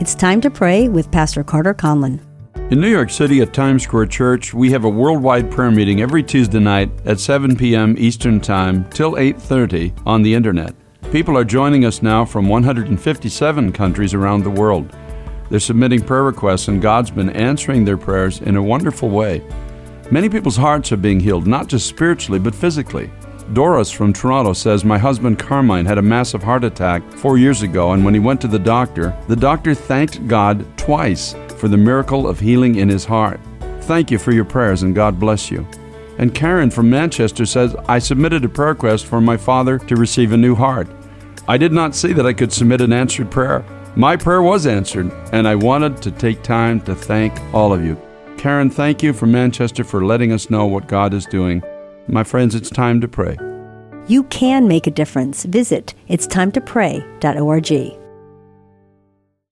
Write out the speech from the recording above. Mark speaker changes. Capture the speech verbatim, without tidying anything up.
Speaker 1: It's Time to Pray with Pastor Carter Conlon.
Speaker 2: In New York City at Times Square Church, we have a worldwide prayer meeting every Tuesday night at seven p.m. Eastern Time till eight thirty on the Internet. People are joining us now from one hundred fifty-seven countries around the world. They're submitting prayer requests, and God's been answering their prayers in a wonderful way. Many people's hearts are being healed, not just spiritually, but physically. Doris from Toronto says, "My husband Carmine had a massive heart attack four years ago, and when he went to the doctor, the doctor thanked God twice for the miracle of healing in his heart. Thank you for your prayers, and God bless you." And Karen from Manchester says, "I submitted a prayer request for my father to receive a new heart. I did not see that I could submit an answered prayer. My prayer was answered, and I wanted to take time to thank all of you." Karen, thank you from Manchester for letting us know what God is doing. My friends, it's time to pray.
Speaker 1: You can make a difference. Visit its time to pray dot org.